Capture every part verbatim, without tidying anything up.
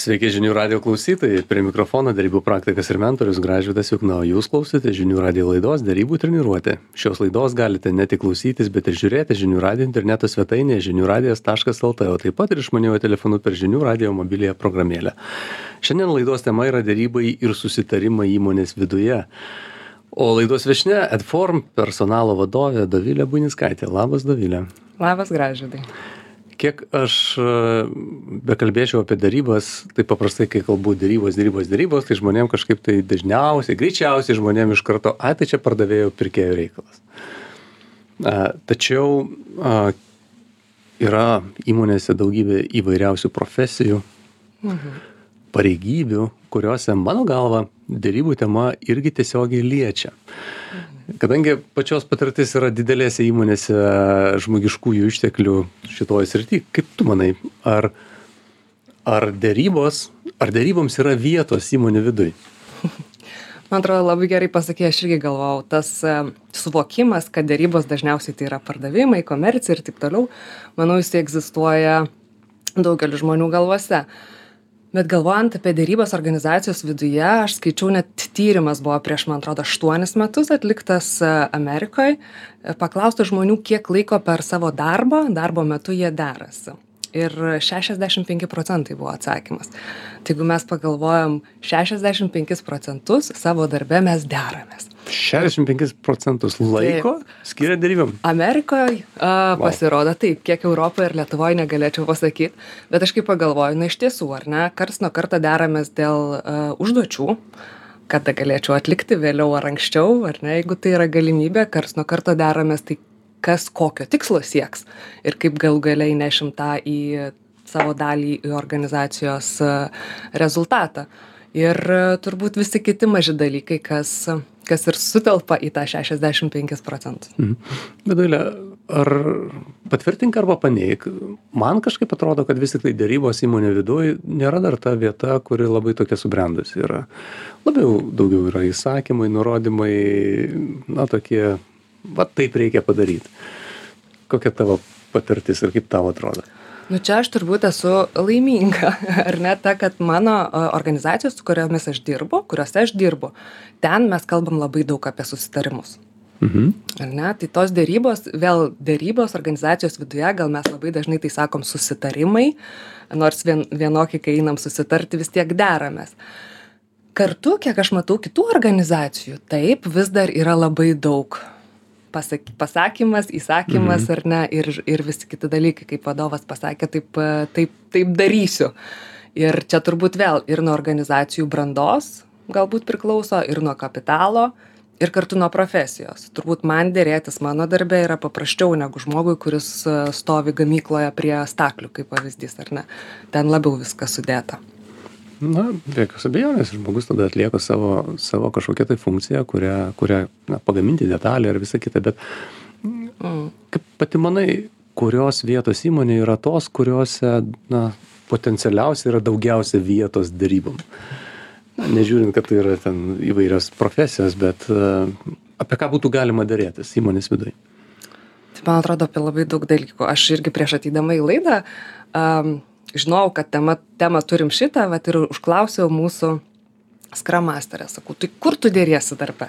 Sveiki žinių radio klausytojai, prie mikrofono derybų praktikas ir mentorius Gražvydas Jukna, o jūs klausėte žinių radio laidos derybų treniruotė. Šios laidos galite ne tik klausytis, bet ir žiūrėti žinių radio interneto svetainėje žinių radijas taškas el tė, o taip pat ir išmaniojo telefonu per žinių radio mobiliąją programėlę. Šiandien laidos tema yra derybai ir susitarimai įmonės viduje. O laidos viešnia Adform personalo vadovė Dovilė Buinickaitė. Labas, Dovilė. Labas, Gražvydai. Kiek aš bekalbėčiau apie darybas, tai paprastai, kai kalbu darybos, darybos, darybos, tai žmonėm kažkaip tai dažniausiai, greičiausiai žmonėm iš karto, ai, tai čia pardavėjo pirkėjo reikalas. A, tačiau a, yra įmonėse daugybė įvairiausių profesijų, mhm. pareigybių, kuriuose, mano galva, darybų tema irgi tiesiogiai liečia. Mhm. Kadangi pačios patirtis yra didelėse įmonėse žmogiškųjų išteklių šitoje srityje, kaip tu manai, ar, ar darybos, ar daryboms yra vietos įmonių viduj? Man atrodo, labai gerai pasakė, aš irgi galvojau, tas uh, suvokimas, kad darybos dažniausiai tai yra pardavimai, komercija ir taip toliau, manau, jis egzistuoja daugeliu žmonių galvose. Bet galvojant apie darybas organizacijos viduje, aš skaičiau, net tyrimas buvo prieš, man atrodo, aštuonis metus atliktas Amerikoje, paklausta žmonių, kiek laiko per savo darbą, darbo metu jie derasi. Ir šešiasdešimt penki procentai buvo atsakymas. Tai jeigu mes pagalvojam, šešiasdešimt penkis procentus savo darbe mes deramės. šešiasdešimt penkis procentus laiko taip. Skiria darybom? Amerikoje uh, wow. Pasirodo taip, kiek Europoje ir Lietuvoje negalėčiau pasakyti, bet aš kaip pagalvoju, na iš tiesų, ar ne, karts nuo karto deramės dėl uh, užduočių, kada galėčiau atlikti vėliau ar anksčiau, ar ne, jeigu tai yra galimybė, karts nuo karto deramės, tai kas kokio tikslo sieks ir kaip gal galiai nešim tą į savo dalį į organizacijos uh, rezultatą. Ir uh, turbūt visi kiti maži dalykai, kas kas ir sutelpa į tą šešiasdešimt penkis procentus. Mhm. Bet Dovilė, ar patvirtink arba paneik, man kažkaip atrodo, kad vis tik tai darybos įmonė viduj nėra dar ta vieta, kuri labai tokia subrendusi yra. Labiau daugiau yra įsakymai, nurodymai, na tokie, va taip reikia padaryti. Kokia tavo patirtis ir kaip tavo atrodo? Nu čia aš turbūt esu laiminga, ar ne, ta, kad mano organizacijos, su kuriomis aš dirbu, kuriuose aš dirbu, ten mes kalbam labai daug apie susitarimus. Mhm. Ar ne, tai tos dėrybos, vėl dėrybos organizacijos viduje, gal mes labai dažnai tai sakom susitarimai, nors vien, vienokį, kai einam susitarti, vis tiek deramės. Kartu, kiek aš matau kitų organizacijų, taip, vis dar yra labai daug Pasak, pasakymas, įsakymas, mhm. ar ne, ir, ir visi kiti dalykai, kaip vadovas pasakė, taip, taip, taip darysiu. Ir čia turbūt vėl ir nuo organizacijų brandos galbūt priklauso, ir nuo kapitalo, ir kartu nuo profesijos. Turbūt man dėrėtis mano darbe yra paprasčiau negu žmogui, kuris stovi gamykloje prie staklių, kaip pavyzdys, ar ne. Ten labiau viskas sudėta. Na, be jokios abejonės, žmogus tada atlieka savo, savo kažkokią tai funkciją, kurią, kurią na, pagaminti detalį ar visą kitą, bet mm. kaip pati manai, kurios vietos įmonė yra tos, kuriuose na, potencialiausiai yra daugiausia vietos darybom. Na, nežiūrint, kad tai yra ten įvairios profesijos, bet uh, apie ką būtų galima dėrėtis įmonės viduje? Tai man atrodo apie labai daug dalykų. Aš irgi prieš ateidama į laidą um, žinau, kad tema, temą turim šitą, vat ir užklausiau mūsų Scrum Masterę. Sakau, tai kur tu dėriesi darbe?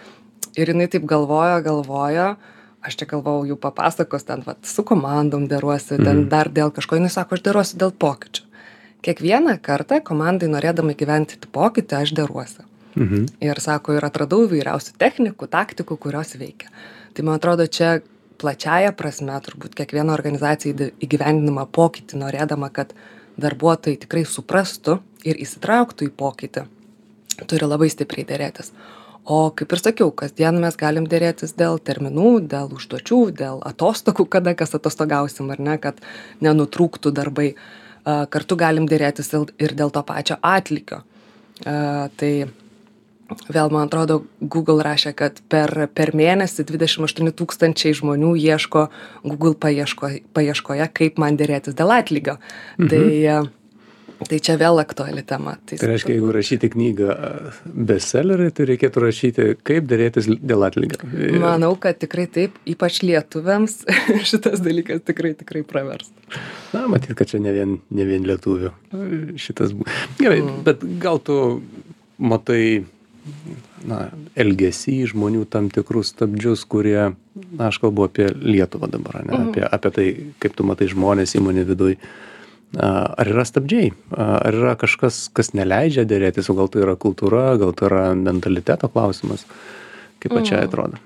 Ir jinai taip galvojo, galvojo, aš čia galvojau, jų papasakos, ten vat, su komandom dėruosi, ten mm. dar dėl kažko, jinai sako, aš dėruosi dėl pokyčių. Kiekvieną kartą komandai norėdama gyventi pokytį, aš dėruosi. Mm-hmm. Ir sako, ir atradau įvairiausių technikų, taktikų, kurios veikia. Tai man atrodo, čia plačiaja prasme, turbūt kiekviena organizacija įgyvendinama pokytį, norėdama, kad darbuotojai tikrai suprastų ir įsitrauktų į pokytį, turi labai stipriai dėrėtis. O kaip ir sakiau, kasdien mes galim dėrėtis dėl terminų, dėl užduočių, dėl atostogų, kada kas atostogausim, ar ne, kad nenutrūktų darbai. Kartu galim dėrėtis ir dėl to pačio atlygio. Tai vėl, man atrodo, Google rašė, kad per, per mėnesį dvidešimt aštuoni tūkstančiai žmonių ieško Google paieško, paieškoje, kaip man dėrėtis dėl atlygio. Mhm. Tai Tai čia vėl aktuali tema. Tai, tai reiškia, jeigu rašyti knygą bestsellerį, tai reikėtų rašyti, kaip dėrėtis dėl atlygio. Manau, kad tikrai taip, ypač lietuviams šitas dalykas tikrai, tikrai pravers. Na, matyt, kad čia ne vien, ne vien lietuvių šitas. Gerai, mm. bet gal tu matai, na, elgesį žmonių tam tikrus stabdžius, kurie, na, aš kalbu apie Lietuvą dabar, ne, mm. apie, apie tai, kaip tu matai žmonės įmonė viduj. Ar yra stabdžiai? Ar yra kažkas, kas neleidžia dėrėtis, o gal tai yra kultūra, gal tai yra mentaliteto klausimas? Kaip pačiai mm. atrodo?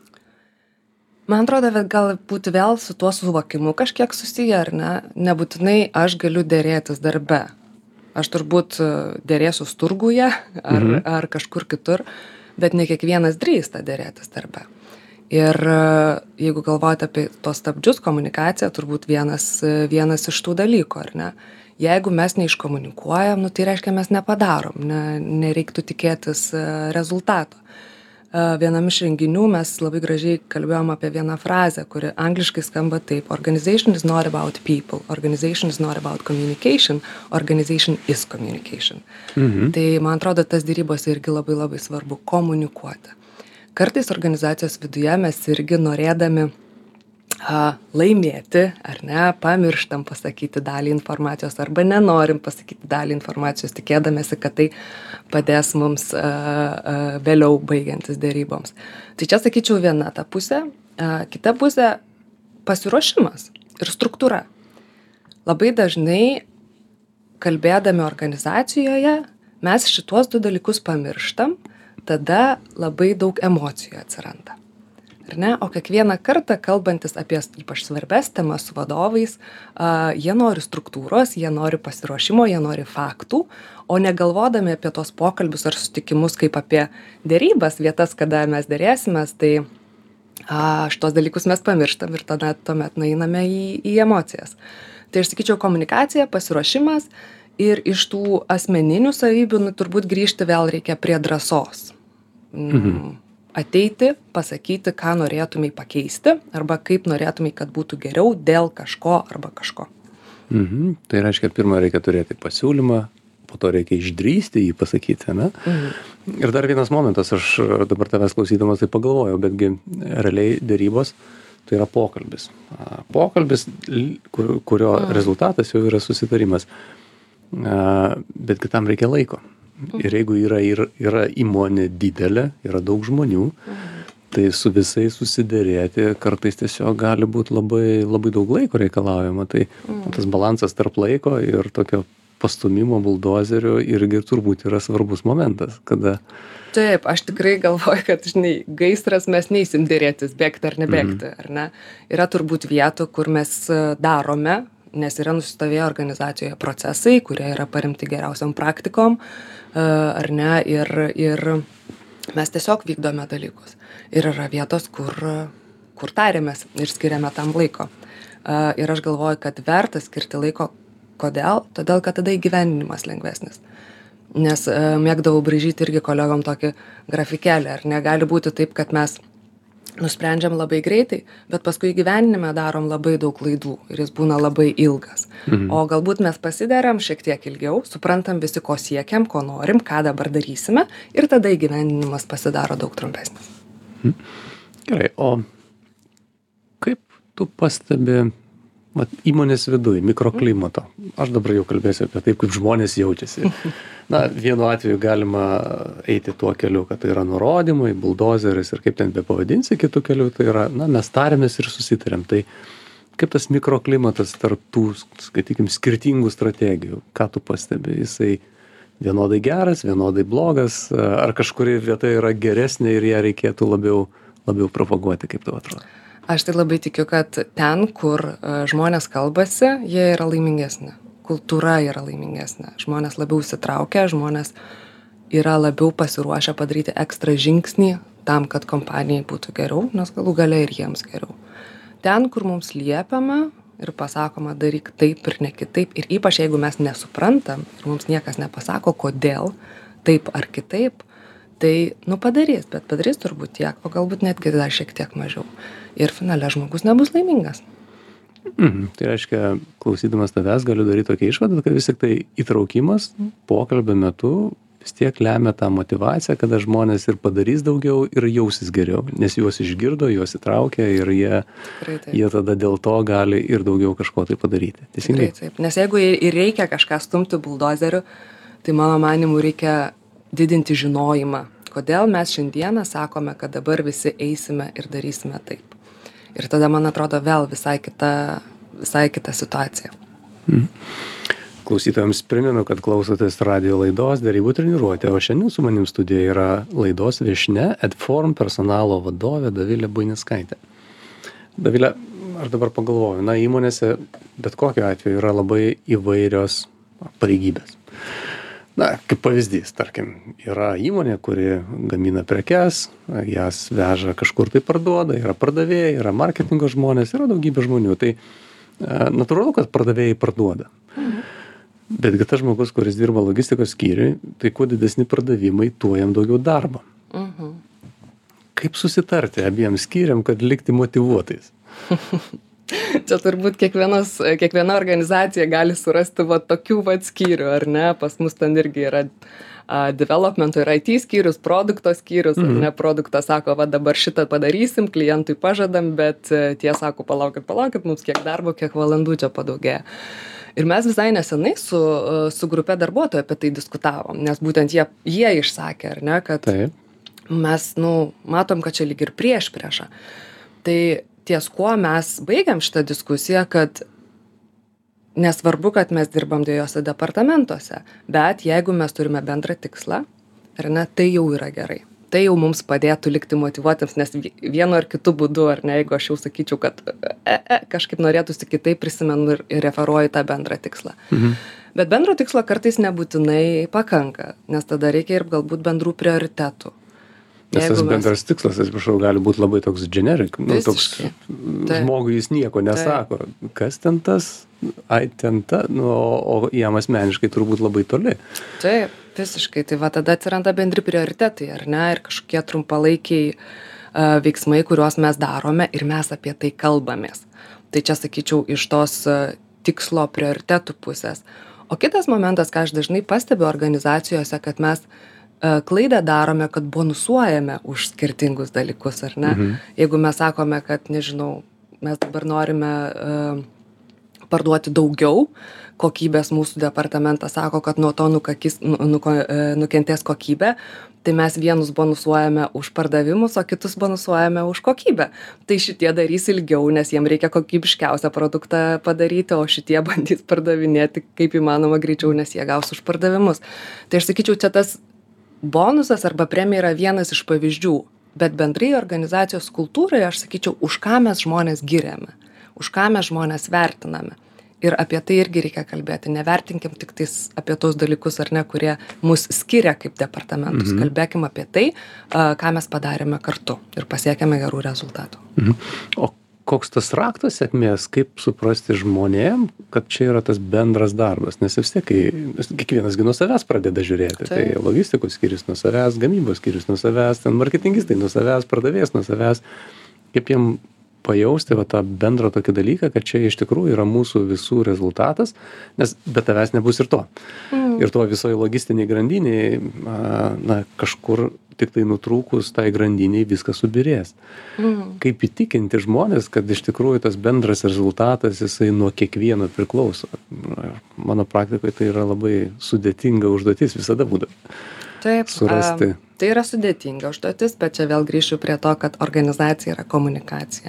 Man atrodo, kad galbūt vėl su tuo suvokimu kažkiek susiję, ar ne? Nebūtinai aš galiu dėrėtis darbe. Aš turbūt dėrėsiu turguje ar, mhm. ar kažkur kitur, bet ne kiekvienas drįsta dėrėtis darbe. Ir jeigu galvojate apie tos stabdžius, komunikaciją, turbūt vienas, vienas iš tų dalykų, ar ne? Jeigu mes neiškomunikuojam, nu, tai reiškia, mes nepadarom, ne, nereiktų tikėtis rezultato. Vienam iš renginių mes labai gražiai kalbėjom apie vieną frazę, kuri angliškai skamba taip: organization is not about people, organization is not about communication, organization is communication. Mhm. Tai man atrodo, tas dėrybos irgi labai labai svarbu komunikuoti. Kartais organizacijos viduje mes irgi norėdami a, laimėti, ar ne, pamirštam pasakyti dalį informacijos arba nenorim pasakyti dalį informacijos, tikėdamėsi, kad tai padės mums a, a, vėliau baigiantis dėryboms. Tai čia, sakyčiau, viena ta pusė. A, kita pusė – pasiruošimas ir struktūra. Labai dažnai, kalbėdami organizacijoje, mes šituos du dalykus pamirštam, tada labai daug emocijų atsiranda. Ar ne? O kiekvieną kartą, kalbantis apie ypač svarbes temas su vadovais, a, jie nori struktūros, jie nori pasiruošimo, jie nori faktų, o negalvodami apie tos pokalbius ar sutikimus kaip apie dėrybas, vietas, kada mes dėrėsimės, tai a, šitos dalykus mes pamirštam ir tada tuomet nueiname į, į emocijas. Tai aš sakyčiau, komunikacija, pasiruošimas ir iš tų asmeninių savybių, nu, turbūt grįžti vėl reikia prie drąsos. Mhm. Ateiti, pasakyti, ką norėtumai pakeisti arba kaip norėtumai, kad būtų geriau dėl kažko arba kažko. Mhm. Tai reiškia, pirmą reikia turėti pasiūlymą, po to reikia išdrįsti jį pasakyti, ne? Mhm. Ir dar vienas momentas, aš dabar tavęs klausydamas tai pagalvojau, betgi realiai dėrybos tai yra pokalbis. Pokalbis, kur, kurio mhm. rezultatas jau yra susitarimas, betgi tam reikia laiko. Ir jeigu yra, yra, yra įmonė didelė, yra daug žmonių, mhm. tai su visais susidėrėti kartais tiesiog gali būti labai, labai daug laiko reikalaujama. Tai mhm. tas balansas tarp laiko ir tokio pastumimo buldozerio irgi turbūt yra svarbus momentas, kada... Taip, aš tikrai galvoju, kad, žinai, gaisras mes neįsim dėrėtis, bėgti ar nebėgti, mhm. ar ne? Yra turbūt vietų, kur mes darome, nes yra nusistovėję organizacijoje procesai, kurie yra paremti geriausiam praktikom, ar ne, ir, ir mes tiesiog vykdome dalykus. Ir yra vietos, kur, kur tarėmės ir skiriame tam laiko. Ir aš galvoju, kad verta skirti laiko. Kodėl? Todėl, kad tada įgyvendinimas lengvesnis. Nes mėgdavau braižyti irgi kolegom tokį grafikelį, ar negali būti taip, kad mes nusprendžiam labai greitai, bet paskui gyvenime darom labai daug klaidų ir jis būna labai ilgas. Mhm. O galbūt mes pasideram šiek tiek ilgiau, suprantam visi, ko siekiam, ko norim, ką dabar darysime ir tada įgyvendinimas pasidaro daug trumpesnis. Mhm. Gerai, o kaip tu pastebi vat, įmonės viduj, mikroklimato? Aš dabar jau kalbėsiu apie taip, kaip žmonės jaučiasi. Na, vienu atveju galima eiti tuo keliu, kad tai yra nurodymai, buldozeris ir kaip ten be pavadinsi kitų kelių, tai yra, na, mes tarėmės ir susitarėm. Tai kaip tas mikroklimatas tarp tų, skaitykim, skirtingų strategijų, ką tu pastebi? Jisai vienodai geras, vienodai blogas, ar kažkuri vieta yra geresnė ir ją reikėtų labiau, labiau propaguoti, kaip tau atrodo? Aš tai labai tikiu, kad ten, kur žmonės kalbasi, jie yra laimingesni. Kultūra yra laimingesnė. Žmonės labiau įsitraukia, žmonės yra labiau pasiruošę padaryti ekstra žingsnį tam, kad kompanijai būtų geriau, nes galų gale ir jiems geriau. Ten, kur mums liepiama ir pasakoma daryk taip ir ne kitaip, ir ypač jeigu mes nesuprantam ir mums niekas nepasako, kodėl taip ar kitaip, tai, nu, padarys, bet padarys turbūt tiek, o galbūt netgi dar šiek tiek mažiau. Ir finale žmogus nebus laimingas. Mhm. Tai reiškia, klausydamas tavęs galiu daryti tokią išvadą, kad vis tik tai įtraukimas pokalbio metu vis tiek lemia tą motyvaciją, kada žmonės ir padarys daugiau ir jausis geriau, nes juos išgirdo, juos įtraukė ir jie, jie tada dėl to gali ir daugiau kažko tai padaryti. Teisingai? Tikrai taip, nes jeigu ir reikia kažką stumti buldozeriu, tai mano manimu reikia didinti žinojimą, kodėl mes šiandieną sakome, kad dabar visi eisime ir darysime taip. Ir tada, man atrodo, vėl visai kita, visai kita situacija. Hmm. Klausytojams primenu, kad klausotės radio laidos Derybų treniruotė, o šiandien su manim studijoje yra laidos viešnia Adform personalo vadovė Dovilė Buinickaitė. Dovilė, aš dabar pagalvoju, na, įmonėse bet kokiu atveju yra labai įvairios pareigybės. Na, kaip pavyzdys, tarkim, yra įmonė, kuri gamina prekes, jas veža kažkur tai parduoda, yra pardavėjai, yra marketingo žmonės, yra daugybė žmonių. Tai natūralu, kad pardavėjai parduoda. Mhm. Betgi tas žmogus, kuris dirba logistikos skyriui, tai kuo didesni pardavimai, tuo jam daugiau darbo. Mhm. Kaip susitarti abiem skyriam, kad likti motyvuotais? Čia turbūt kiekvienas, kiekviena organizacija gali surasti va tokių va skyrių, ar ne? Pas mus ten irgi yra uh, developmento ir I T skyrius, produkto skyrius, mm. ar ne? Produktas sako, va dabar šitą padarysim, klientui pažadam, bet uh, tie sako, palaukit, palaukit, mums kiek darbo, kiek valandų čia padaugėja. Ir mes visai nesenai su, uh, su grupė darbuotojų apie tai diskutavom, nes būtent jie, jie išsakė, ar ne, kad Taip. mes, nu, matom, kad čia lyg ir prieš priešą. Tai ties kuo mes baigiam šitą diskusiją, kad nesvarbu, kad mes dirbam dviejose departamentuose, bet jeigu mes turime bendrą tikslą, ar ne, tai jau yra gerai. Tai jau mums padėtų likti motyvuotams, nes vienu ar kitu būdu, ar ne, jeigu aš jau sakyčiau, kad e, e, kažkaip norėtųsi kitaip prisimenu ir, ir referuoju tą bendrą tikslą. Mhm. Bet bendro tikslo kartais nebūtinai pakanka, nes tada reikia ir galbūt bendrų prioritetų. Nes tas bendras mes... tikslas, atsiprašau, gali būti labai toks generic, nu, toks žmogui jis nieko nesako. Taip. Kas ten tas, ai ten ta, nu, o jam asmeniškai turbūt labai toli. Taip, visiškai. Tai va tada atsiranda bendri prioritetai, ar ne, ir kažkokie trumpalaikiai uh, veiksmai, kuriuos mes darome ir mes apie tai kalbamės. Tai čia, sakyčiau, iš tos uh, tikslo prioritetų pusės. O kitas momentas, ką aš dažnai stebiu organizacijose, kad mes klaidą darome, kad bonusuojame už skirtingus dalykus, ar ne? Mhm. Jeigu mes sakome, kad, nežinau, mes dabar norime uh, parduoti daugiau, kokybės mūsų departamentas sako, kad nuo to nukakis, nu, nu, nukentės kokybė, tai mes vienus bonusuojame už pardavimus, o kitus bonusuojame už kokybę. Tai šitie darys ilgiau, nes jiem reikia kokybiškiausią produktą padaryti, o šitie bandys pardavinėti kaip įmanoma greičiau, nes jie gaus už pardavimus. Tai aš sakyčiau, čia tas bonusas arba premija yra vienas iš pavyzdžių, bet bendrai organizacijos kultūrai, aš sakyčiau, už ką mes žmonės giriame, už ką mes žmonės vertiname. Ir apie tai irgi reikia kalbėti. Nevertinkim tik tais apie tos dalykus, ar ne, kurie mus skiria kaip departamentus. Mhm. Kalbėkim apie tai, ką mes padarėme kartu ir pasiekėme gerų rezultatų. Mhm. O koks tas raktas sėkmės, kaip suprasti žmonėm, kad čia yra tas bendras darbas, nes vis tiek, kai kiekvienas gi nuo savęs pradeda žiūrėti, tai, tai logistikos skyrius nuo savęs, gamybos skyrius nuo savęs, ten marketingistai nuo savęs, pardavėjas nuo savęs, kaip jiem pajausti va tą bendrą tokį dalyką, kad čia iš tikrųjų yra mūsų visų rezultatas, nes be tavęs nebus ir to. Mm. Ir to visoje logistiniai grandiniai, na, kažkur tik tai nutrūkus tai grandiniai viskas subirės. Mm. Kaip įtikinti žmonės, kad iš tikrųjų tas bendras rezultatas, jisai nuo kiekvieno priklauso. Mano praktikoje tai yra labai sudėtinga užduotis, visada būdavo. Taip, surasti. A, tai yra sudėtinga užduotis, bet čia vėl grįšiu prie to, kad organizacija yra komunikacija.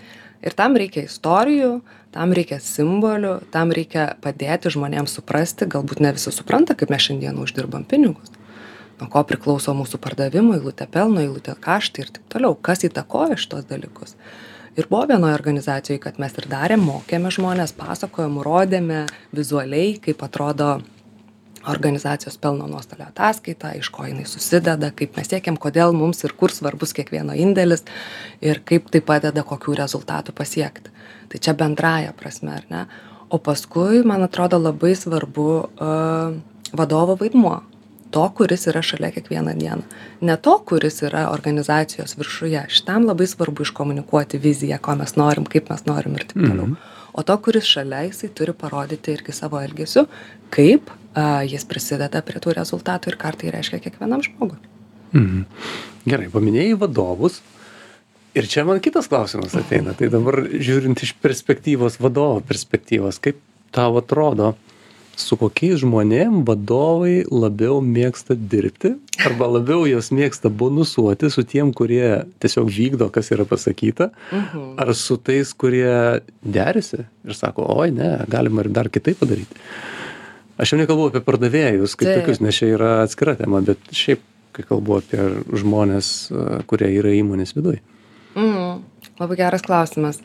Ir tam reikia istorijų, tam reikia simbolių, tam reikia padėti žmonėms suprasti, galbūt ne visi supranta, kaip mes šiandien uždirbam pinigus, nuo ko priklauso mūsų pardavimų, eilutė pelno, eilutė kaštai ir taip toliau, kas įtakoja šitos dalykus. Ir buvo vienoje organizacijoje, kad mes ir darėm, mokėme žmonės, pasakojom, rodėme vizualiai, kaip atrodo organizacijos pelno nuostolio ataskaita, iš ko jinai susideda, kaip mes siekiam, kodėl mums ir kur svarbus kiekvieno indėlis ir kaip tai padeda kokių rezultatų pasiekti. Tai čia bendraja prasme, ar ne? O paskui, man atrodo, labai svarbu uh, vadovo vaidmuo. To, kuris yra šalia kiekvieną dieną. Ne to, kuris yra organizacijos viršuje. Šitam labai svarbu iškomunikuoti viziją, ko mes norim, kaip mes norim ir taip toliau. Mm-hmm. o to, kuris šalia, jisai turi parodyti irgi savo elgesiu, kaip a, jis prisideda prie tų rezultatų ir ką tai reiškia kiekvienam žmogui. Mhm. Gerai, paminėjai vadovus. Ir čia man kitas klausimas ateina. Tai dabar žiūrint iš perspektyvos, vadovo perspektyvos, kaip tau atrodo, su kokiais žmonėm vadovai labiau mėgsta dirbti arba labiau jos mėgsta bonusuoti su tiem, kurie tiesiog vykdo, kas yra pasakyta, Mhm. ar su tais, kurie derisi ir sako, oi ne, galima ir dar kitaip padaryti. Aš jau nekalbu apie pardavėjus kaip Taip. tokius, nes čia yra atskira tema, bet šiaip, kai kalbu apie žmonės, kurie yra įmonės viduj. Mm, labai geras klausimas.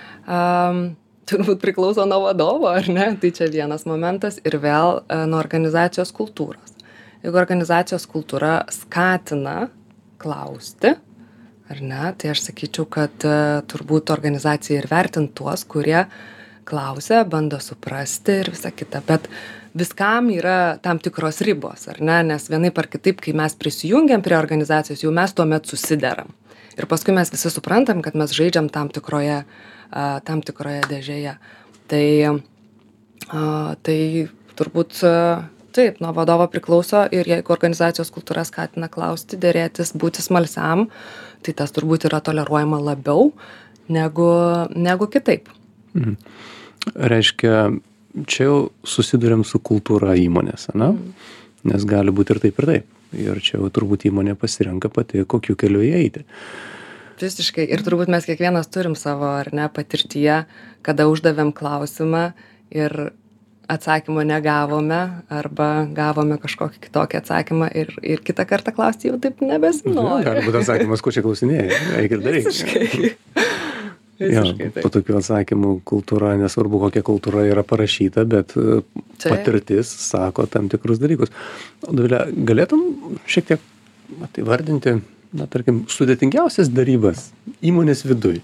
Um, turbūt priklauso nuo vadovo, ar ne? Tai čia vienas momentas ir vėl uh, nuo organizacijos kultūros. Jeigu organizacijos kultūra skatina klausti, ar ne, tai aš sakyčiau, kad uh, turbūt organizacija ir vertint tuos, kurie klausia, bando suprasti ir visa kita. Bet viskam yra tam tikros ribos, ar ne? Nes vienaip ar kitaip, kai mes prisijungiam prie organizacijos, jau mes tuomet susideram. Ir paskui mes visi suprantam, kad mes žaidžiam tam tikroje, a, tam tikroje dėžėje. Tai, a, tai turbūt a, taip, nuo vadovo priklauso ir jeigu organizacijos kultūra skatina klausti, dėrėtis, būti smalsiam, tai tas turbūt yra toleruojama labiau negu, negu kitaip. Mhm. Reiškia, čia jau susiduriam su kultūra įmonės, ne? Mhm. Nes gali būti ir taip ir taip. Ir čia jau turbūt įmonė pasirenka pati, kokiu keliu eiti. Visiškai. Ir turbūt mes kiekvienas turim savo, ar ne, patirtyje, kada uždavėm klausimą ir atsakymo negavome, arba gavome kažkokį kitokį atsakymą ir, ir kitą kartą klausti jau taip nebesinori. Gali būti atsakymas, ko čia klausinėjai. Eik ir daryk. Visiškai. Ja, Visiškai po taip. tokių atsakymų kultūra, nesvarbu kokia kultūra yra parašyta, bet e, Taip. patirtis sako tam tikrus dalykus. O Dovilė, galėtum šiek tiek vat, įvardinti, na, tarkim, sudėtingiausias darybas įmonės viduj?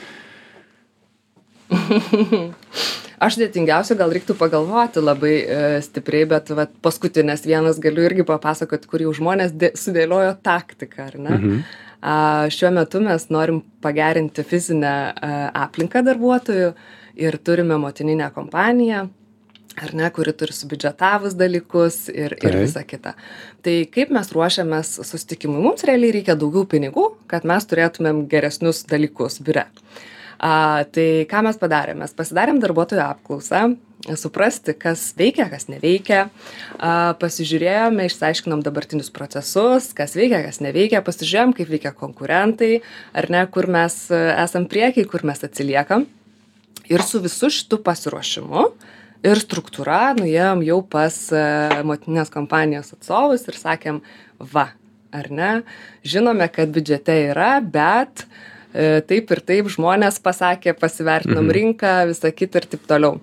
Aš dėtingiausia, gal reiktų pagalvoti labai e, stipriai, bet vat, paskutinės vienas galiu irgi papasakoti, kur jau žmonės dė, sudėliojo taktiką, ar ne? Mhm. A, šiuo metu mes norim pagerinti fizinę a, aplinką darbuotojų ir turime motininę kompaniją, ar ne, kuri turi subiudžetavus dalykus ir, ir Taip. visa kita. Tai kaip mes ruošiamės susitikimui? Mums realiai reikia daugiau pinigų, kad mes turėtumėm geresnius dalykus biure. A, tai ką mes padarėm? Mes pasidarėm darbuotojų apklausą, suprasti, kas veikia, kas neveikia. A, pasižiūrėjome, išsiaiškinom dabartinius procesus, kas veikia, kas neveikia, pasižiūrėjom, kaip veikia konkurentai, ar ne, kur mes e, esam priekiai, kur mes atsiliekam. Ir su visu šitu pasiruošimu ir struktūra nuėjom jau pas e, motininės kompanijos atstovus ir sakėm, va, ar ne, žinome, kad biudžete yra, bet e, taip ir taip žmonės pasakė, pasivertinom Mhm. rinką, visą kitą ir taip toliau.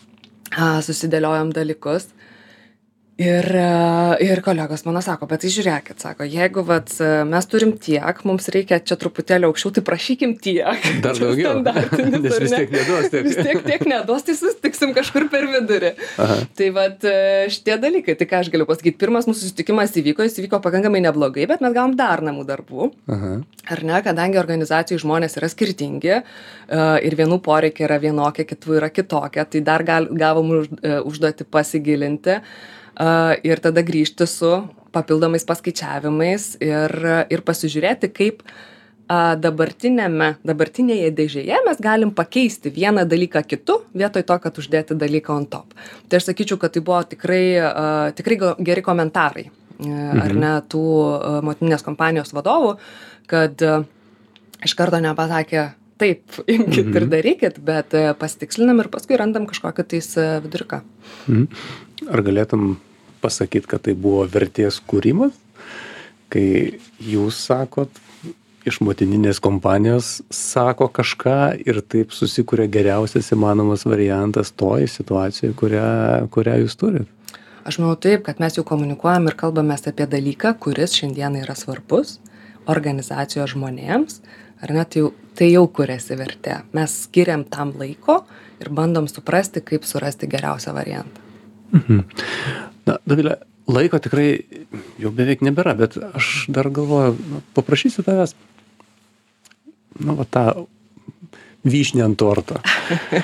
A, susidėliojom dalykus. Ir, e, ir kolegos mano sako, bet tai žiūrėkit, sako, jeigu vat, e, mes turim tiek, mums reikia čia truputėlį aukščiau, tai prašykim tiek. Dar Čia daugiau, standartinis, nes ar vis ne? tiek neduos tiek. Vis tiek tiek neduos, tai susitiksim kažkur per vidurį. Aha. Tai vat e, šitie dalykai, tai ką aš galiu pasakyti, pirmas mūsų susitikimas įvyko, jis įvyko pakankamai neblogai, bet mes gavom dar namų darbų. Aha. Ar ne, kadangi organizacijų žmonės yra skirtingi e, ir vienų poreikiai yra vienokie, kitų yra kitokie, tai dar gal, gavom už, e, užduoti pasigilinti e, ir tada grįžti su papildomais paskaičiavimais ir, ir pasižiūrėti, kaip a, dabartinėme, dabartinėje dėžėje mes galim pakeisti vieną dalyką kitu, vietoj to, kad uždėti dalyką on top. Tai aš sakyčiau, kad tai buvo tikrai, a, tikrai go- geri komentarai, e, ar ne, tų a, motininės kompanijos vadovų, kad a, iš karto nepasakė, taip, imkit Mhm. ir darykit, bet a, pasitikslinam ir paskui randam kažkokią tais a, viduriuką. Mhm. Ar galėtum pasakyti, kad tai buvo vertės kūrimas, kai jūs sakot, iš motininės kompanijos sako kažką ir taip susikuria geriausias įmanomas variantas toj situacijoje, kurią, kurią jūs turit? Aš manau taip, kad mes jau komunikuojam ir kalbamės apie dalyką, kuris šiandien yra svarbus organizacijos žmonėms, ar ne, tai jau, tai jau kuriasi vertė. Mes skiriam tam laiko ir bandom suprasti, kaip surasti geriausią variantą. Mhm. Na, Dovilė, laiko tikrai jau beveik nebėra, bet aš dar galvoju, nu, paprašysiu tavęs, nu, va tą vyšnį ant torto.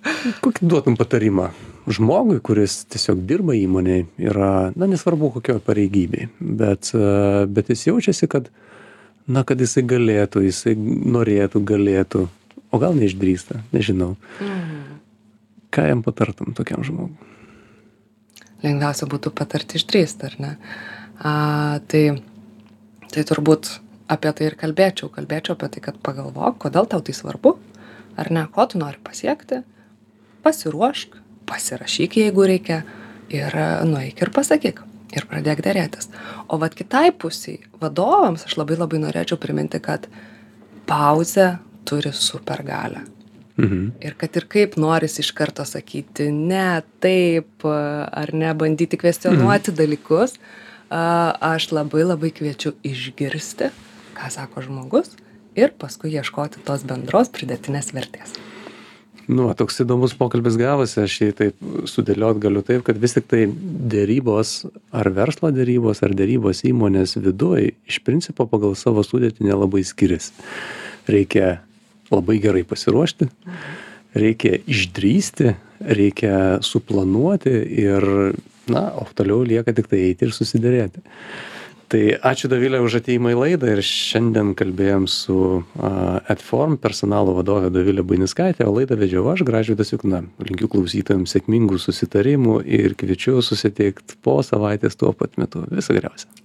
Kokį duotum patarimą žmogui, kuris tiesiog dirba įmonėje, yra, na, nesvarbu kokio pareigybei, bet, bet jis jaučiasi, kad, na, kad jisai galėtų, jisai norėtų, galėtų, o gal neišdrįsta, nežinau. Mhm. Ką jam patartum tokiam žmogui? Lengviausia būtų patarti išdrįsti, ar ne? A, tai, tai turbūt apie tai ir kalbėčiau. Kalbėčiau apie tai, kad pagalvok, kodėl tau tai svarbu, ar ne, ko tu nori pasiekti, pasiruošk, pasirašyk, jeigu reikia, ir nueik ir pasakyk, ir pradėk dėrėtis. O vat kitai pusiai, vadovams, aš labai labai norėčiau priminti, kad pauzė turi supergalią. Mhm. Ir kad ir kaip noris iš karto sakyti ne, taip, ar ne, bandyti kvestionuoti mhm. dalykus, aš labai labai kviečiu išgirsti, ką sako žmogus, ir paskui ieškoti tos bendros pridėtinės vertės. Nu, toks įdomus pokalbis gavosi, aš jį taip sudėliot galiu taip, kad vis tik tai dėrybos, ar verslo dėrybos, ar dėrybos įmonės viduj, iš principo pagal savo sudėtį nelabai skiriasi. Reikia labai gerai pasiruošti, reikia išdrįsti, reikia suplanuoti ir, na, o toliau lieka tik tai eiti ir susidėrėti. Tai ačiū Dovilė už ateimą į laidą ir šiandien kalbėjom su uh, Adform personalo vadovė Dovilė Buiniskaitė, o laidą vedžiau aš, Gražvydas Jukna. Linkiu klausytojams sėkmingų susitarimų ir kviečiu susitikti po savaitės tuo pat metu. Viso geriausio.